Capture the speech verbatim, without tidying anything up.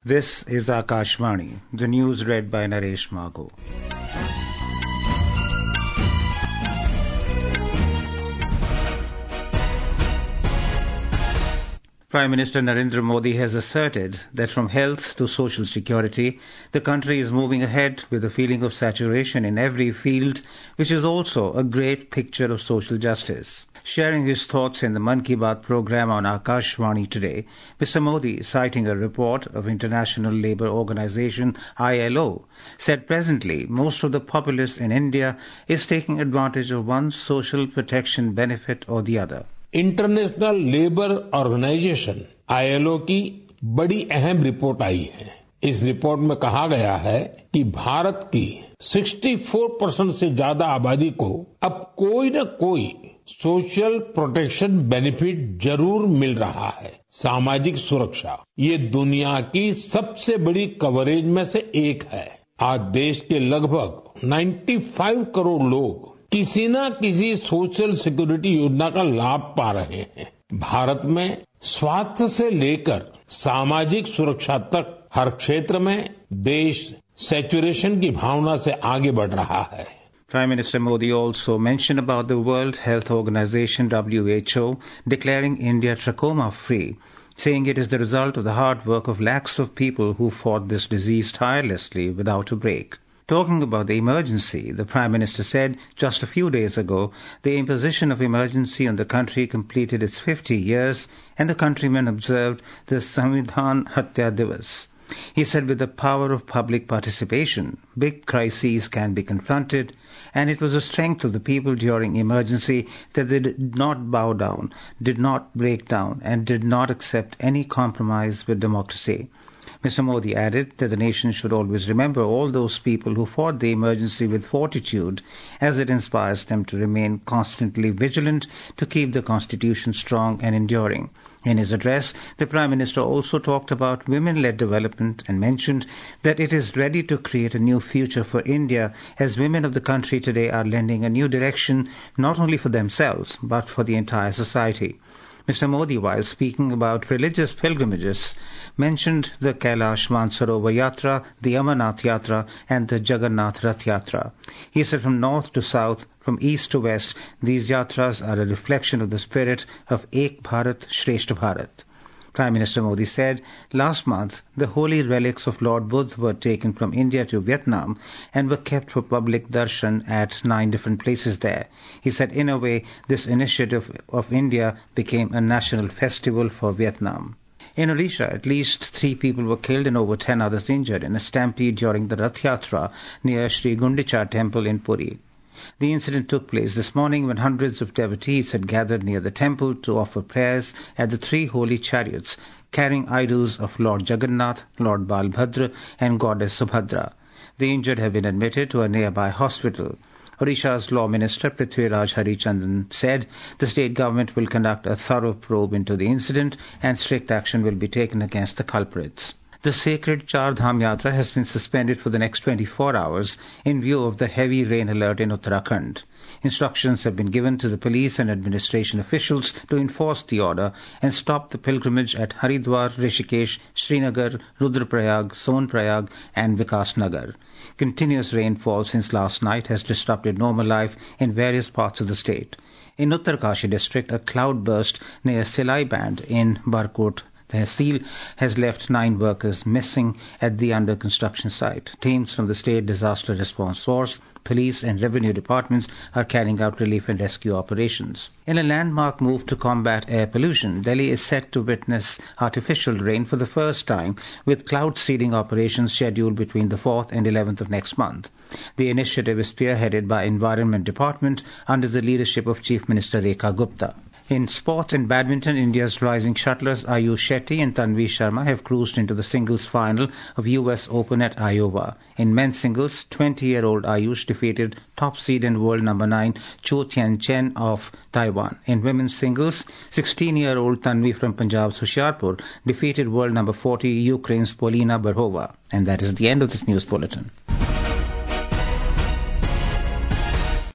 This is Akashvani, the news read by Naresh Mago. Prime Minister Narendra Modi has asserted that from health to social security, the country is moving ahead with a feeling of saturation in every field, which is also a great picture of social justice. Sharing his thoughts in the Mann Ki Baat program on Akashvani today, Mister Modi, citing a report of International Labour Organization I L O, said presently most of the populace in India is taking advantage of one social protection benefit or the other. International Labour Organization I L O की बड़ी अहम report आई है। इस report में कहा गया है कि भारत की चौंसठ परसेंट से ज्यादा आबादी को अब कोई न कोई सोशल प्रोटेक्शन बेनिफिट जरूर मिल रहा है। सामाजिक सुरक्षा ये दुनिया की सबसे बड़ी कवरेज में से एक है। आज देश के लगभग पचानवे करोड़ लोग किसी न किसी सोशल सिक्योरिटी योजना का लाभ पा रहे हैं। भारत में स्वास्थ्य से लेकर सामाजिक सुरक्षा तक हर क्षेत्र में देश सैचुरेशन की भावना से आगे बढ़ रहा है। Prime Minister Modi also mentioned about the World Health Organization W H O declaring India trachoma free, saying it is the result of the hard work of lakhs of people who fought this disease tirelessly without a break. Talking about the emergency, the Prime Minister said just a few days ago the imposition of emergency on the country completed its fifty years and the countrymen observed the Samvidhan Hatya Divas. He said with the power of public participation, big crises can be confronted, and it was the strength of the people during emergency that they did not bow down, did not break down, and did not accept any compromise with democracy. Mister Modi added that the nation should always remember all those people who fought the emergency with fortitude, as it inspires them to remain constantly vigilant to keep the constitution strong and enduring. In his address, the Prime Minister also talked about women-led development and mentioned that it is ready to create a new future for India, as women of the country today are lending a new direction not only for themselves but for the entire society. Mister Modi, while speaking about religious pilgrimages, mentioned the Kailash Mansarovar Yatra, the Amarnath Yatra, and the Jagannath Rath Yatra. He said from north to south, from east to west, these yatras are a reflection of the spirit of Ek Bharat, Shreshth Bharat. Prime Minister Modi said, last month, the holy relics of Lord Buddha were taken from India to Vietnam and were kept for public darshan at nine different places there. He said, in a way, this initiative of India became a national festival for Vietnam. In Odisha, at least three people were killed and over ten others injured in a stampede during the Rath Yatra near Sri Gundicha temple in Puri. The incident took place this morning when hundreds of devotees had gathered near the temple to offer prayers at the three holy chariots carrying idols of Lord Jagannath, Lord Balbhadra and Goddess Subhadra. The injured have been admitted to a nearby hospital. Odisha's Law Minister Prithviraj Harichandan said the state government will conduct a thorough probe into the incident and strict action will be taken against the culprits. The sacred Char Dham Yatra has been suspended for the next twenty-four hours in view of the heavy rain alert in Uttarakhand. Instructions have been given to the police and administration officials to enforce the order and stop the pilgrimage at Haridwar, Rishikesh, Srinagar, Rudraprayag, Sonprayag and Vikasnagar. Continuous rainfall since last night has disrupted normal life in various parts of the state. In Uttarkashi district, a cloud burst near Silai Band in Barkot Tehsil has left nine workers missing at the under-construction site. Teams from the State Disaster Response Force, police and revenue departments are carrying out relief and rescue operations. In a landmark move to combat air pollution, Delhi is set to witness artificial rain for the first time, with cloud seeding operations scheduled between the fourth and eleventh of next month. The initiative is spearheaded by Environment Department under the leadership of Chief Minister Rekha Gupta. In sports and badminton, India's rising shuttlers Ayush Shetty and Tanvi Sharma have cruised into the singles final of U S Open at Iowa. In men's singles, twenty-year-old Ayush defeated top seed and world number nine Cho Tien Chen of Taiwan. In women's singles, sixteen-year-old Tanvi from Punjab's Hoshiarpur defeated world number forty Ukraine's Polina Barhova. And that is the end of this news bulletin.